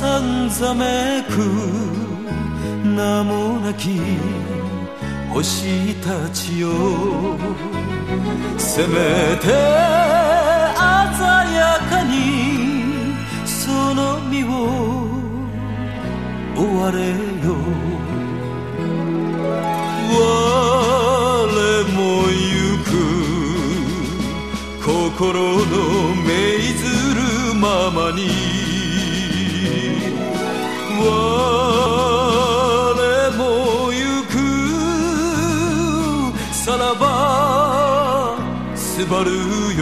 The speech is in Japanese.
さんざめく名もなき星たちよ、せめて鮮やかにその身を追われよ。我も行く心の命ずるままに、我も行くさらばすばるよ。